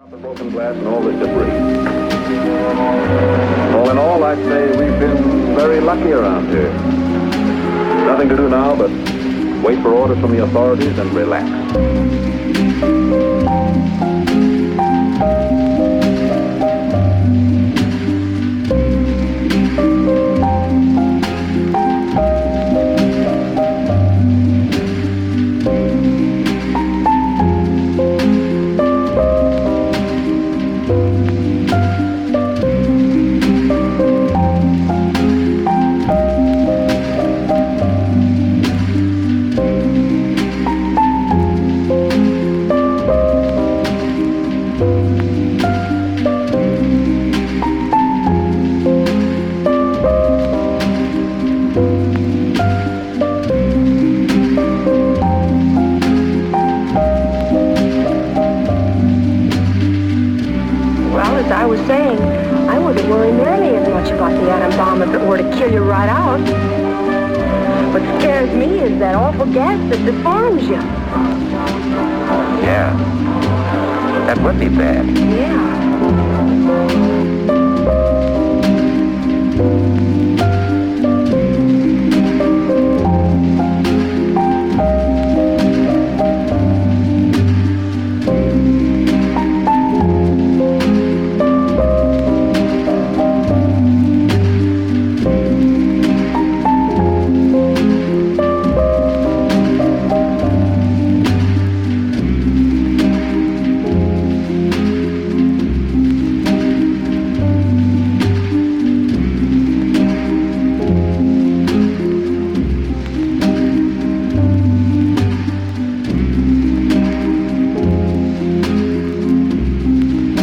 The broken glass and all this debris. All in all, I'd say we've been very lucky around here. Nothing to do now but wait for orders from the authorities and relax. As I was saying, I wouldn't worry nearly as much about the atom bomb if it were to kill you right out. What scares me is that awful gas that deforms you. Yeah. That would be bad. Yeah.